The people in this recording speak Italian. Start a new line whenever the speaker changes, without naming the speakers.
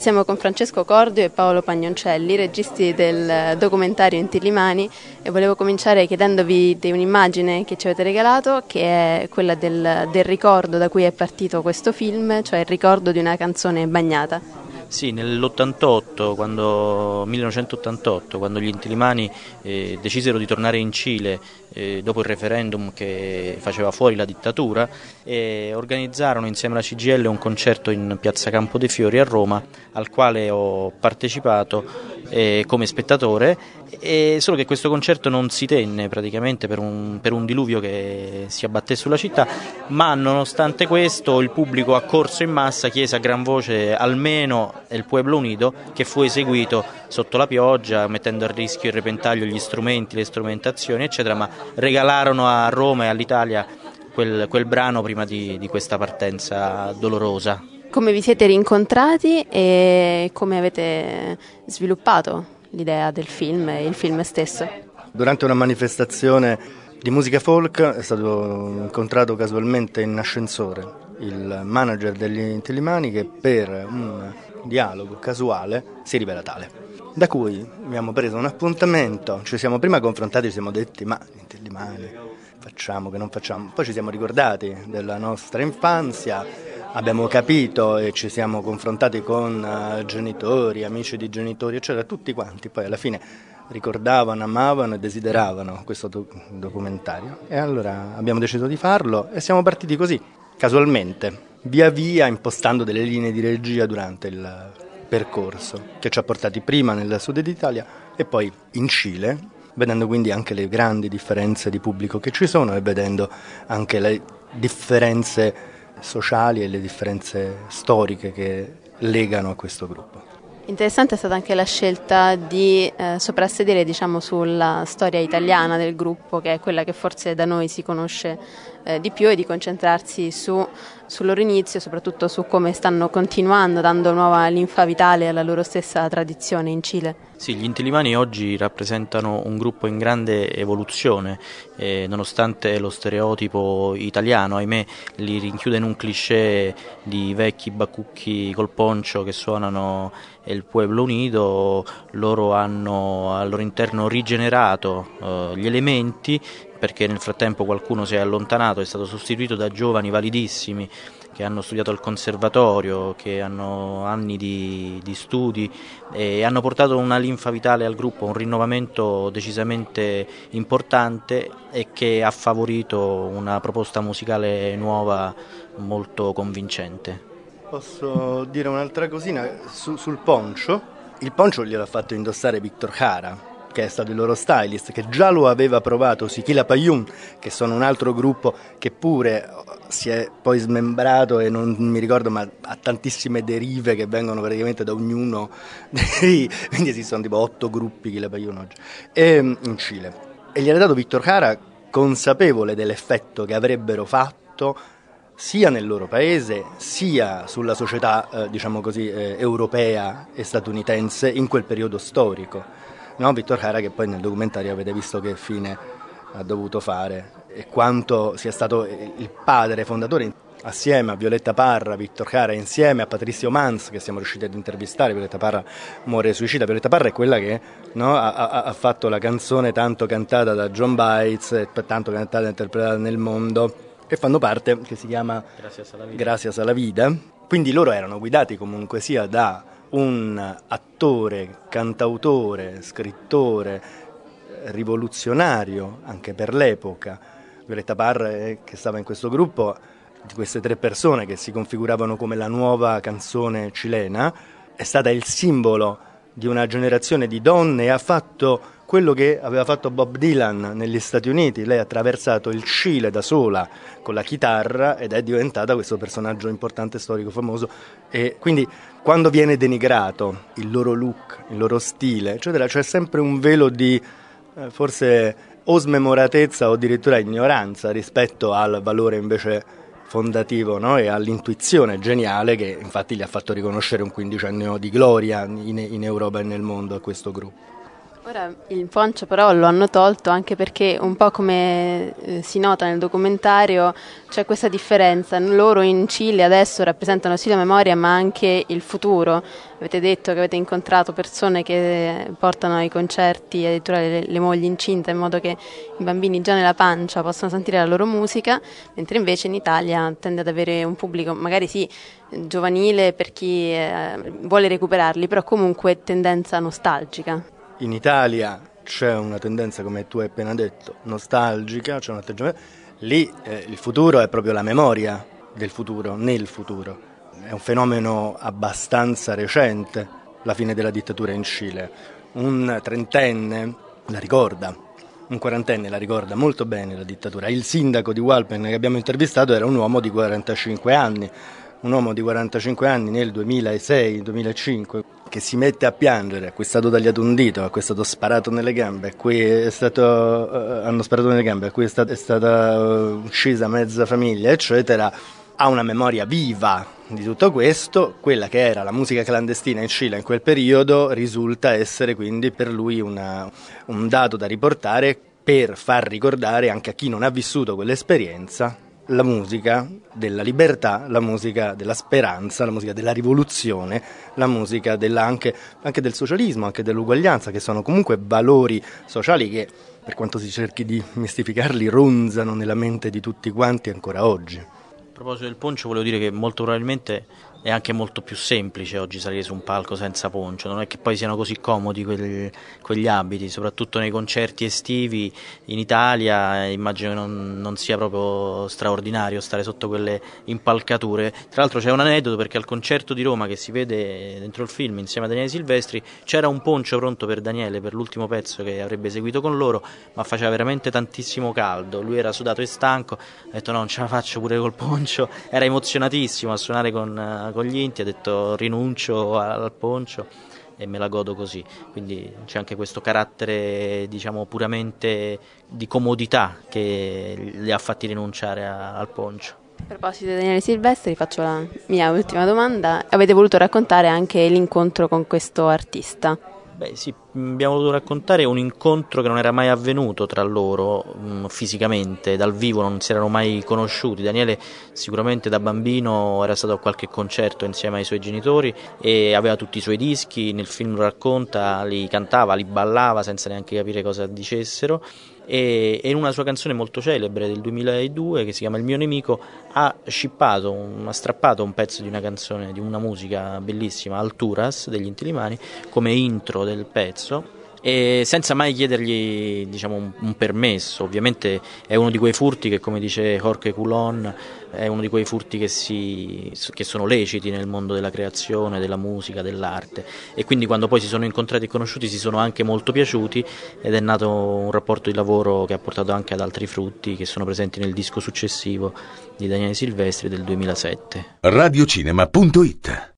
Siamo con Francesco Cordio e Paolo Pagnoncelli, registi del documentario Inti Illimani, e volevo cominciare chiedendovi di un'immagine che ci avete regalato, che è quella del ricordo da cui è partito questo film, cioè il ricordo di una canzone bagnata.
Sì, nell'88, 1988, quando gli Inti Illimani decisero di tornare in Cile dopo il referendum che faceva fuori la dittatura, organizzarono insieme alla CGIL un concerto in Piazza Campo dei Fiori a Roma, al quale ho partecipato come spettatore, solo che questo concerto non si tenne praticamente per un diluvio che si abbatté sulla città, ma nonostante questo il pubblico accorso in massa chiese a gran voce almeno El Pueblo Unido, che fu eseguito sotto la pioggia, mettendo a rischio e repentaglio gli strumenti, le strumentazioni eccetera, ma regalarono a Roma e all'Italia quel brano prima di questa partenza dolorosa.
Come vi siete rincontrati e come avete sviluppato l'idea del film e il film stesso?
Durante una manifestazione di musica folk è stato incontrato casualmente in ascensore il manager degli Inti Illimani, che per un dialogo casuale si rivela tale. Da cui abbiamo preso un appuntamento, ci siamo prima confrontati, ci siamo detti ma gli Inti Illimani facciamo che non facciamo, poi ci siamo ricordati della nostra infanzia, abbiamo capito e ci siamo confrontati con genitori, amici di genitori eccetera, tutti quanti poi alla fine ricordavano, amavano e desideravano questo documentario, e allora abbiamo deciso di farlo e siamo partiti così, casualmente, via via impostando delle linee di regia durante il percorso che ci ha portati prima nel sud d'Italia e poi in Cile, vedendo quindi anche le grandi differenze di pubblico che ci sono e vedendo anche le differenze sociali e le differenze storiche che legano a questo gruppo.
Interessante è stata anche la scelta di soprassedere, diciamo, sulla storia italiana del gruppo, che è quella che forse da noi si conosce di più, e di concentrarsi sul loro inizio, soprattutto su come stanno continuando, dando nuova linfa vitale alla loro stessa tradizione in Cile.
Sì, gli Inti Illimani oggi rappresentano un gruppo in grande evoluzione, nonostante lo stereotipo italiano, ahimè, li rinchiude in un cliché di vecchi bacucchi col poncio che suonano El Pueblo Unido. Loro hanno al loro interno rigenerato gli elementi, perché nel frattempo qualcuno si è allontanato, è stato sostituito da giovani validissimi che hanno studiato al conservatorio, che hanno anni di studi e hanno portato una linfa vitale al gruppo, un rinnovamento decisamente importante e che ha favorito una proposta musicale nuova molto convincente.
Posso dire un'altra cosina sul poncio? Il poncio gliel'ha fatto indossare Victor Jara, che è stato il loro stylist, che già lo aveva provato sui Quilapayún, che sono un altro gruppo che pure si è poi smembrato e non mi ricordo, ma ha tantissime derive che vengono praticamente da ognuno, quindi esistono tipo 8 gruppi Quilapayún oggi, e in Cile. E gliel'ha dato Victor Jara, consapevole dell'effetto che avrebbero fatto sia nel loro paese, sia sulla società, diciamo così, europea e statunitense in quel periodo storico. No, Victor Jara, che poi nel documentario avete visto che fine ha dovuto fare e quanto sia stato il padre fondatore, assieme a Violetta Parra, Victor Jara, insieme a Patricio Mans, che siamo riusciti ad intervistare. Violetta Parra muore suicida. Violetta Parra è quella che ha fatto la canzone tanto cantata da John Baez e tanto cantata e interpretata nel mondo, e fanno parte, che si chiama Gracias a la Vida. Quindi loro erano guidati comunque sia da un attore, cantautore, scrittore, rivoluzionario anche per l'epoca. Violetta Parra, che stava in questo gruppo, di queste 3 persone che si configuravano come la nuova canzone cilena, è stata il simbolo di una generazione di donne e ha fatto quello che aveva fatto Bob Dylan negli Stati Uniti. Lei ha attraversato il Cile da sola con la chitarra ed è diventata questo personaggio importante, storico, famoso, e quindi quando viene denigrato il loro look, il loro stile, eccetera, c'è sempre un velo di forse o smemoratezza o addirittura ignoranza rispetto al valore invece fondativo, no? E all'intuizione geniale che infatti gli ha fatto riconoscere un quindicennio di gloria in Europa e nel mondo a questo gruppo.
Ora il poncio però lo hanno tolto anche perché un po' come si nota nel documentario c'è questa differenza, loro in Cile adesso rappresentano sì la memoria ma anche il futuro, avete detto che avete incontrato persone che portano ai concerti addirittura le mogli incinte in modo che i bambini già nella pancia possano sentire la loro musica, mentre invece in Italia tende ad avere un pubblico magari sì giovanile per chi vuole recuperarli, però comunque tendenza nostalgica.
In Italia c'è una tendenza, come tu hai appena detto, nostalgica, c'è un atteggiamento. Lì il futuro è proprio la memoria del futuro, nel futuro. È un fenomeno abbastanza recente, la fine della dittatura in Cile. Un trentenne la ricorda, un quarantenne la ricorda molto bene la dittatura. Il sindaco di Walpen che abbiamo intervistato era un uomo di 45 anni. Un uomo di 45 anni nel 2006-2005 che si mette a piangere, a cui è stato tagliato un dito, a cui è stato sparato nelle gambe, a cui hanno sparato nelle gambe, a cui è stata uccisa mezza famiglia, eccetera, ha una memoria viva di tutto questo. Quella che era la musica clandestina in Cile in quel periodo risulta essere quindi per lui un dato da riportare per far ricordare anche a chi non ha vissuto quell'esperienza la musica della libertà, la musica della speranza, la musica della rivoluzione, la musica anche del socialismo, anche dell'uguaglianza, che sono comunque valori sociali che, per quanto si cerchi di mistificarli, ronzano nella mente di tutti quanti ancora oggi.
A proposito del poncio, volevo dire che molto probabilmente è anche molto più semplice oggi salire su un palco senza poncio, non è che poi siano così comodi quegli abiti, soprattutto nei concerti estivi in Italia immagino che non sia proprio straordinario stare sotto quelle impalcature. Tra l'altro c'è un aneddoto, perché al concerto di Roma che si vede dentro il film insieme a Daniele Silvestri c'era un poncio pronto per Daniele per l'ultimo pezzo che avrebbe eseguito con loro, ma faceva veramente tantissimo caldo, lui era sudato e stanco, ha detto no, non ce la faccio pure col poncio, era emozionatissimo a suonare con gli Inti, ha detto rinuncio al poncio e me la godo così, quindi c'è anche questo carattere diciamo puramente di comodità che li ha fatti rinunciare al poncio.
A proposito di Daniele Silvestri faccio la mia ultima domanda, avete voluto raccontare anche l'incontro con questo artista?
Beh sì, abbiamo voluto raccontare un incontro che non era mai avvenuto tra loro fisicamente, dal vivo non si erano mai conosciuti. Daniele sicuramente da bambino era stato a qualche concerto insieme ai suoi genitori e aveva tutti i suoi dischi, nel film lo racconta, li cantava, li ballava senza neanche capire cosa dicessero. E in una sua canzone molto celebre del 2002 che si chiama Il mio nemico ha strappato un pezzo di una canzone, di una musica bellissima, Alturas degli Inti Illimani, come intro del pezzo, e senza mai chiedergli diciamo un permesso. Ovviamente è uno di quei furti che, come dice Jorge Coulon, è uno di quei furti che sono leciti nel mondo della creazione, della musica, dell'arte, e quindi quando poi si sono incontrati e conosciuti si sono anche molto piaciuti ed è nato un rapporto di lavoro che ha portato anche ad altri frutti che sono presenti nel disco successivo di Daniele Silvestri del 2007.
Radiocinema.it